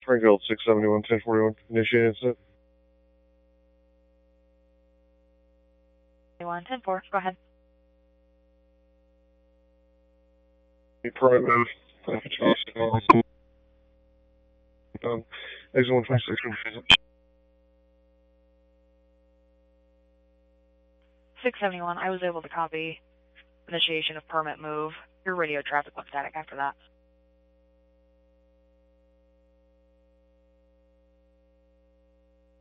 Springfield 671 1041. Initiate incident. 10-4, go ahead. Permit move. Exit 126. 671, I was able to copy initiation of permit move. Your radio traffic went static after that.